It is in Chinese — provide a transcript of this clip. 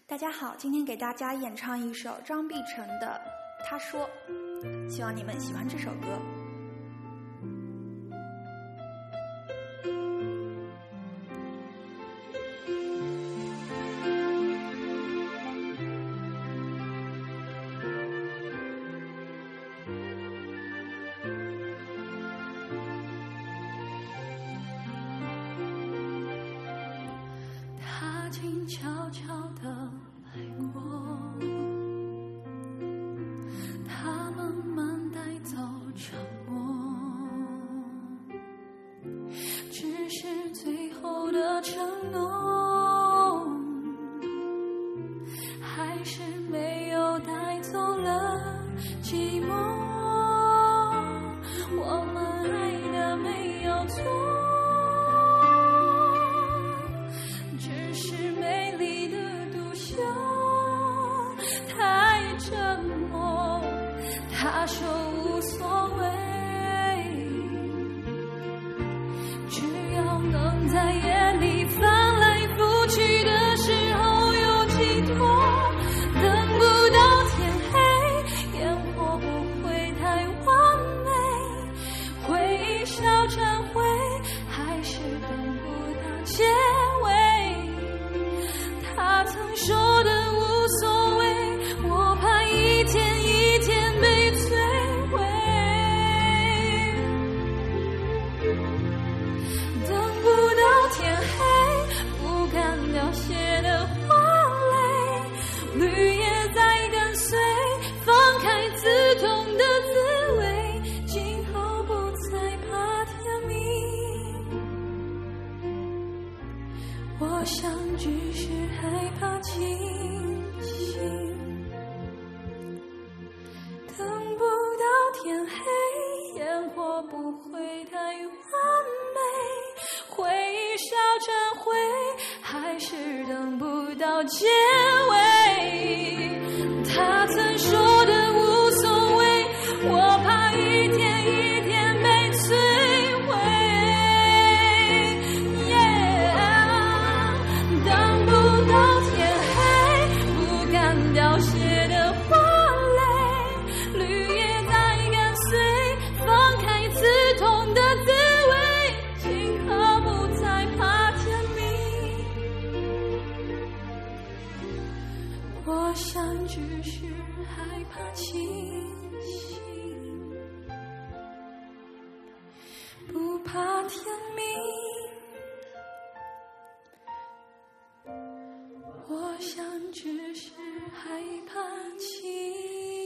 大家好，今天给大家演唱一首张碧晨的《他说》，希望你们喜欢这首歌。 他静悄悄地来过，他慢慢带走沉默，只是最后的承诺，还是没有带走了寂寞。我们爱的没有错，他说无所谓，只要能在夜里翻来覆去的时候有寄托，等不到天黑，烟火不会太完美，回忆消忏悔，还是等不到结尾。他曾说的无所谓，我怕一天一天被摧毁，等不到天黑，不敢凋谢的花蕾，绿叶在跟随，放开刺痛的滋味，今后不再怕天明。我想只是害怕清醒，等不到天黑，烟火不会太完美，回忆消忏悔，还是等不到结尾。他曾说的无所谓，我怕一天一天被摧毁，等不到天黑，不敢凋谢的花蕾，绿叶在跟随，放开刺痛的滋味，今后不再怕天明。我想只是害怕清醒，不怕天明。我想只是害怕清醒。